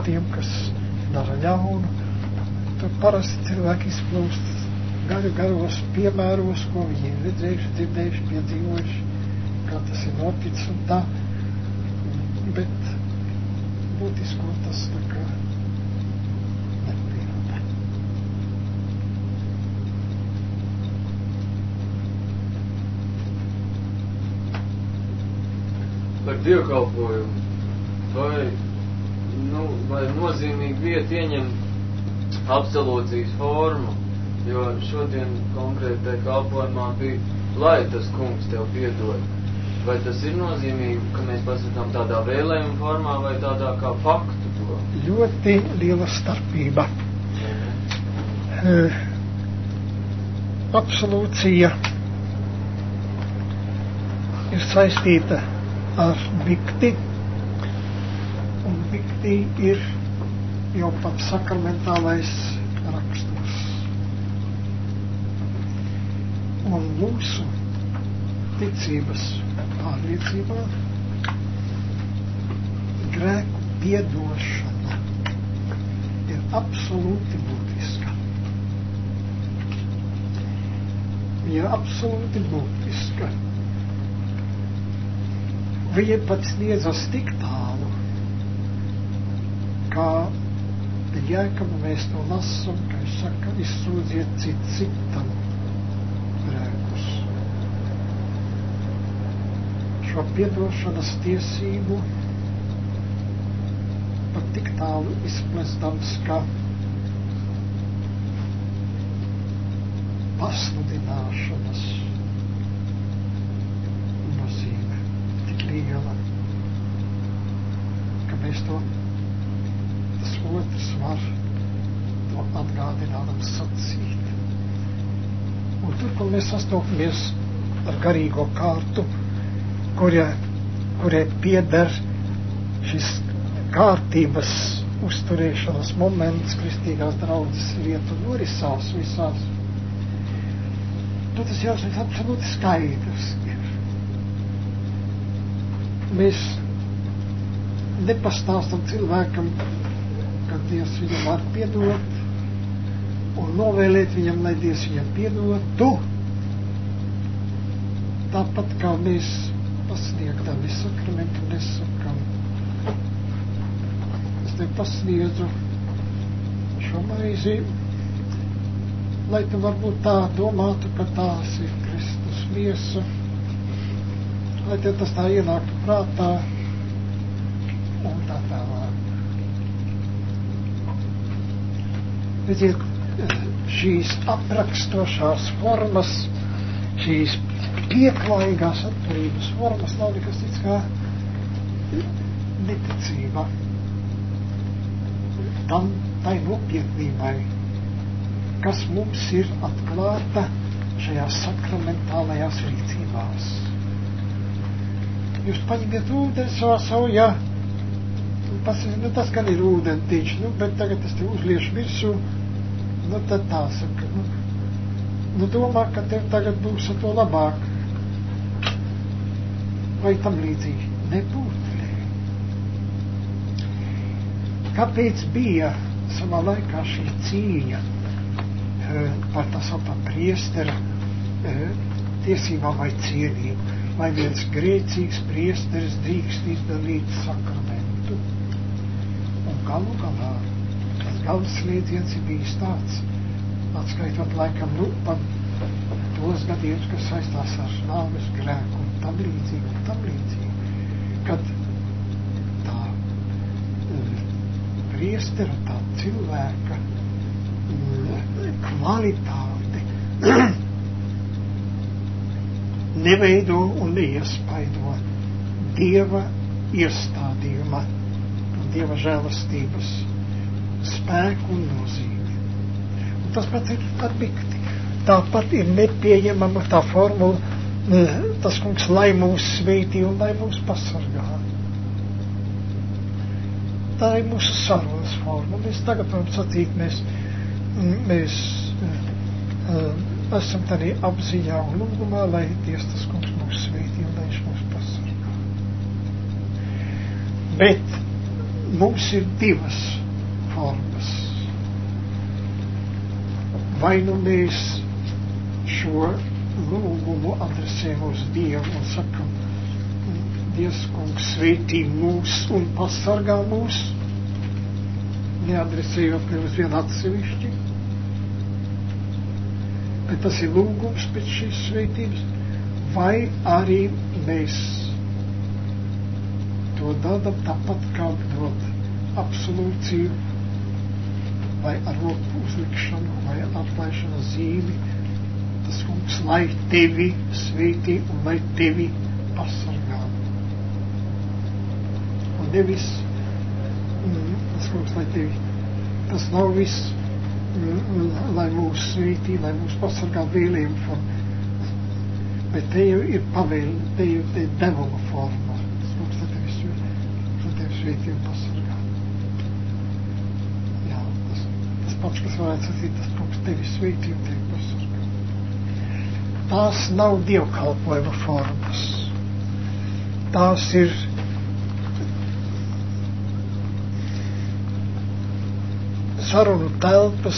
tiem, kas dara ļaunu. Tur parasti cilvēki izplūst garos piemēros, ko viņi ir redzējuši, dzirdējuši, piedzīvojuši, kā tas ir noticis un tā. Bet būtisko tas tā kā nepierāda. Par dievkalpojumu. Vai nozīmīgi vieta ieņem absolūcijas formu, jo šodien konkrētai kalpojumā bija, lai tas kungs tev piedod. Vai tas ir nozīmīgi, ka mēs pasakām tādā vēlējuma formā vai tādā kā faktu to? Ļoti liela starpība. Absolūcija ir saistīta ar bikti, un bikti ir jau pat sakramentālais raksturs. Un mūsu ticības pārliecībā grēku piedošana ir absolūti būtiska. Viņa ir absolūti būtiska. Viņa pat sniedzas tik tālu, kā Jēkabu mēs to lasam, ka viņš saka, izsūdziet citam grēkus. Šo piedošanas tiesību pat tik tālu izplestams, ka pasludināšanas nozīme tik liela, ka mēs to otrs var to atgādināt sacīt. Un tur, kur mēs sastopamies ar garīgo kārtu, kurai pieder šis kārtības uzturēšanas moments, kristīgās draudzes vietu norisās visās, tas jāsaka absolūti skaidrs ir. Mēs nepastāstam cilvēkam, ka Dievs viņam var piedot, un novēlēt viņam, lai Dievs viņam piedotu. Tāpat kā mēs pasniegdami sakramentu nesakam. Es tev pasniedzu šo maizi, lai tu varbūt tā domātu, ka tās ir Kristus miesa, lai tev tas tā ienāktu prātā, un tā tālāk. Redziet, šīs aprakstošās formas, šīs pieklājīgās atturības formas nav nekas cits kā neticība tai nopietnībai, kas mums ir atklāta šajās sakramentālajās rīcībās. Jūs paņemiet ūdeni savā saujā, tas gan ir ūdentiņš, bet tagad es te uzliešu virsū, tad tā saka, domā, ka tev tagad būs ar to labāk. Vai tam līdzīgi nebūtu? Kāpēc bija savā laikā šī cīņa par tā sauktā priestera tiesībām vai cienību? Vai viens grēcīgs priesteris drīkst izdalīt sakramentu? Un galu galā tas galvslēdziens ir bijis tāds, atskaitot laikam par tos gadījumus, kas saistās ar nāves grēku un tam līdzīgi, kad tā priestera, tā cilvēka kvalitāte neveido un neiespaido Dieva iestādījuma un Dieva žēlastības spēku un nozīmi. Un tas pats ir ar bikti. Tāpat ir nepieņemama tā formula, tas kungs, lai mūs sveitī un lai mūs pasargā. Tā ir mūsu sarunas forma. Mēs tagad varam sacīt, mēs esam tādā apziņā un lūgumā, lai Dievs tas kungs mūs sveitī un lai viņš mūs pasargā. Bet mums ir divas formas. Vai nu mēs šo lūgumu adresējam uz Dievu un sakam, Dievs, kungs, sveitī mūs un pasargā mūs, neadresējot uz vienu atsevišķi, bet tas ir lūgums pēc šīs sveitības, vai arī mēs to dadam tāpat kā dot absolūciju, vai ar roku uzlikšanu, vai atlaišanas zīmi, tas kungs, lai tevi sveitī un lai tevi pasargā. Un nevis, tas kungs, lai tevi, tas nav viss, lai mūs sveitī, lai mūs pasargā vēlējumu formu, bet te jau ir pavēle, te jau ir devuma forma, tas kungs, lai tevi sveitī un pasargā. Jā, tas pats, kas varētu sacīt, tas kungs, tevi sveitī un tevi pasargā. Tās nav dievkalpojuma formas. Tās ir sarunu telpas,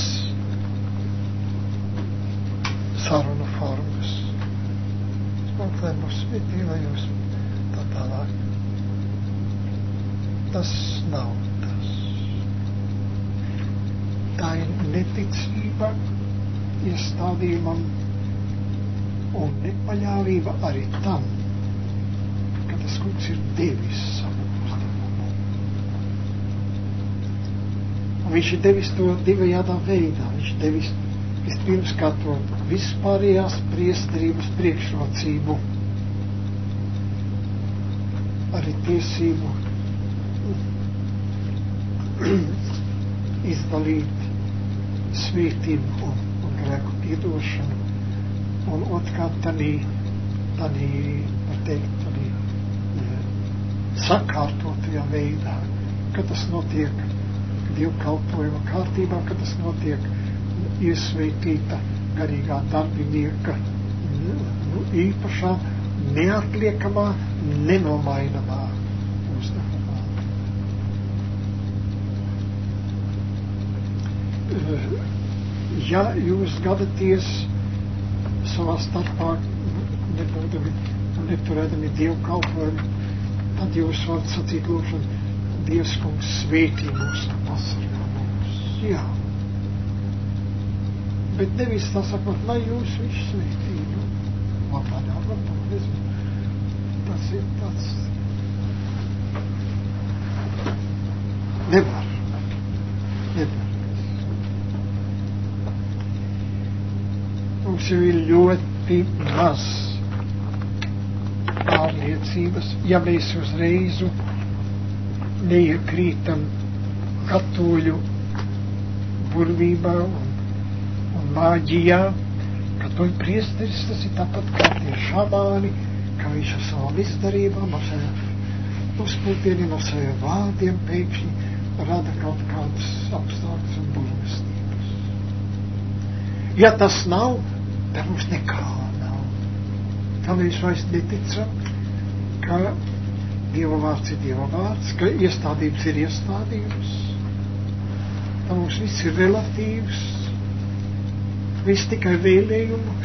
sarunu formas. Lai mūs svētī, lai jūs tā tālāk. Tas nav tas. Tā ir neticība iestādījumam un nepaļāvība arī tam, ka tas kungs ir devis savu uzdevumu. Un viņš ir devis to divajādā veidā. Viņš devis vispirms kā to vispārējās priesterības priekšrocību, arī tiesību izdalīt svētību un grēku piedošanu. Un otrkārt tādī, var teikt, tādī sakārtotajā veidā, ka tas notiek dievkalpojuma kārtībā, ka tas notiek iesvētīta garīgā darbinieka īpašā, neatliekamā, nenomainamā uzdevumā. Ja jūs gadaties savā starpā neturēdami dievkalpojumu, tad jūs varat sacīt lūgšanu, Dievs, kungs, svētī mūs un pasargā mūs. Jā. Bet nevis tā sakot, lai jūs viņš svētītu. Labādā, nezinu. Tas ir tāds. Nevar. Mums jau ir ļoti maz pārliecības, ja mēs uzreizu neiekrītam katoļu burvībā un māģijā. Katoļu priesteris, tas ir tāpat kā tie šamāni, kā viņš ar savām izdarībām, ar saviem uzpūtieniem, ar saviem vārdiem pēkšņi rada kaut kādas apstākļas un burvestības. Ja tas nav, tad mums nekā nav. Tad mēs vairs neticam, ka Dieva vārds ir Dieva vārds, ka iestādījums ir iestādījums. Tad mums viss ir relatīvs, viss tikai vēlējumu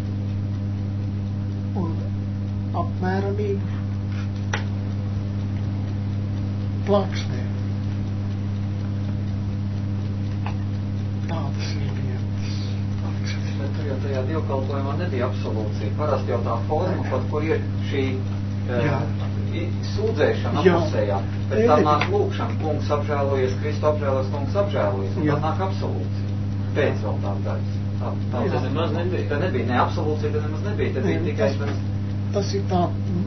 un apmēramību plāksnē. Tādas ir lietas. Bet tur jau tajā dievkalpojumā nebija absolūcija. Parasti jau tā forma, pat kur ir šī sūdzēšana apusējā, bet tā nāk lūkšana, kungs apžēlojies, Kristu apžēlojies, kungs apžēlojies, un tā nāk absolūcija. Pēc vēl tā daļas. Tā nemaz nebija. Tā nebija ne absolūcija, tā nemaz nebija. Tā bija tikai... Tas ir tā,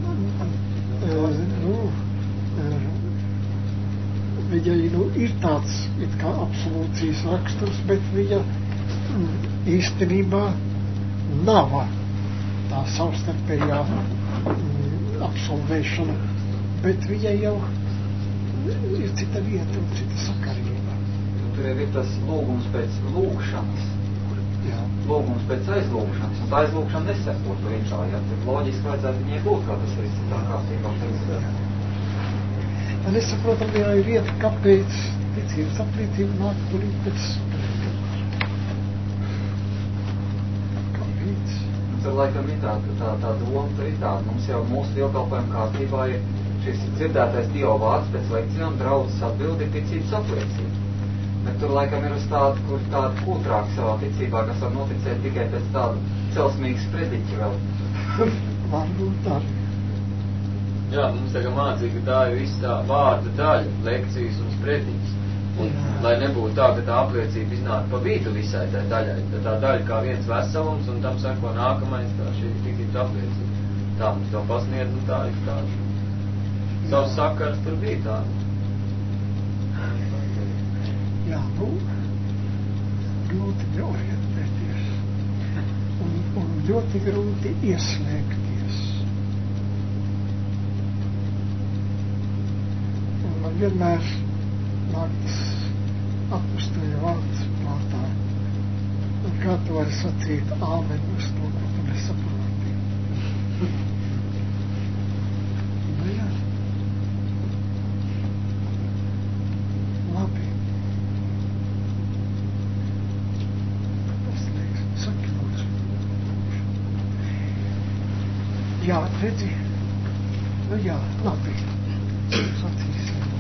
viņa ir tāds, it kā absolūcijas raksturs, bet viņa īstenībā nav tā savstarpējā absolvēšana, bet viņai jau ir cita vieta un cita sakarība. Tur ir tas lūgums pēc lūgšanas. Jā. Lūgums pēc aizlūgšanas, un tā aizlūgšana neseko priekšā, ja tad loģiski vajadzētu viņai būt, kā tas viss ir tā kārtībā. Man nesaprotam, jā, ir vieta, kāpēc ticības apliecība nāk tulīt pēc sprediķa. Kāpēc? Tur laikam ir tā doma, tur ir tāda. Mums jau mūsu dievkalpojuma kārtībā ir šis dzirdētais Dieva vārds pēc lekcijām, draudzes atbildi ir ticības apliecība. Bet tur laikam ir uz tādu, kur tādu kultrāk savā ticībā, kas var noticēt tikai pēc tādu celsmīgu sprediķu vēl. Varbūt arī. Jā, mums tagad mācīja, ka tā ir viss tā vārda daļa, lekcijas un sprediķis. Un, lai nebūtu tā, ka tā apliecība iznāk pa vidu visai tai daļai, tad tā daļa kā viens veselums, un tam seko nākamais, kā šī ticības apliecība. Tā mums to pasniedz, un tā ir tāda. Savs sakars tur bija tāda. Jā, nu, grūti orientēties. Un ļoti grūti ieslēgties. Man vienmēr nāk tas apustuļa vārds prātā. Un kā tu vari sacīt āmen uz to, ko tu nesaproti? Nu jā. Labi. Tas liekas, saki lūdzu. Jā, redzi? Nu jā, labi. Sacīsim.